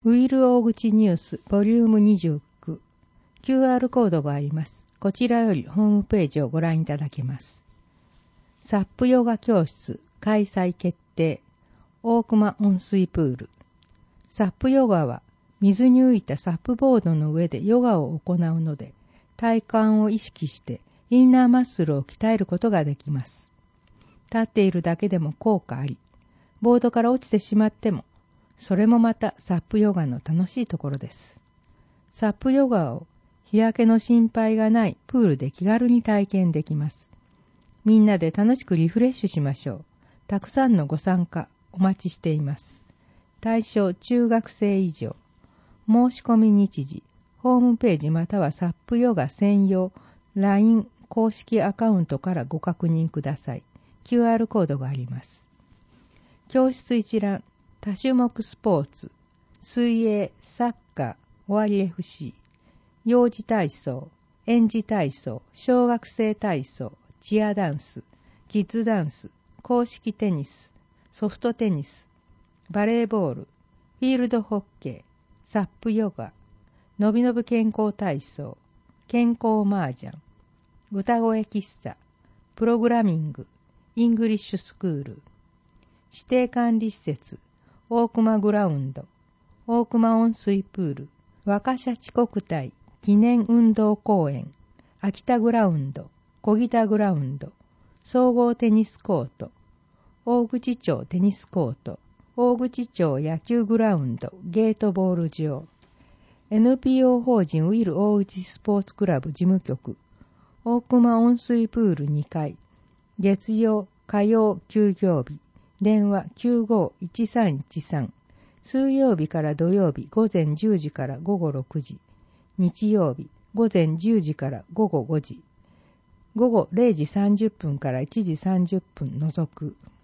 ウィル大口ニュースボリューム29 QR コードがあります。こちらよりホームページをご覧いただけます。サップヨガ教室開催決定。大熊温水プール。サップヨガは水に浮いたサップボードの上でヨガを行うので、体幹を意識してインナーマッスルを鍛えることができます。立っているだけでも効果あり、ボードから落ちてしまっても、それもまたサップヨガの楽しいところです。サップヨガを日焼けの心配がないプールで気軽に体験できます。みんなで楽しくリフレッシュしましょう。たくさんのご参加お待ちしています。対象中学生以上。申し込み日時、ホームページまたはサップヨガ専用 LINE 公式アカウントからご確認ください。QR コードがあります。教室一覧、多種目スポーツ、水泳、サッカー、終わり FC、幼児体操、園児体操、小学生体操、チアダンス、キッズダンス、公式テニス、ソフトテニス、バレーボール、フィールドホッケー、サップヨガ、のびのび健康体操、健康麻雀、歌声喫茶、プログラミング、イングリッシュスクール、指定管理施設、大熊グラウンド、大熊温水プール、若シャチ国体記念運動公園、秋田グラウンド、小木田グラウンド、総合テニスコート、大口町テニスコート、大口町野球グラウンド、ゲートボール場、NPO 法人ウィル大口スポーツクラブ事務局、大熊温水プール2階、月曜、火曜休業日、電話 951313、水曜日から土曜日午前10時から午後6時、日曜日午前10時から午後5時、午後0時30分から1時30分除く。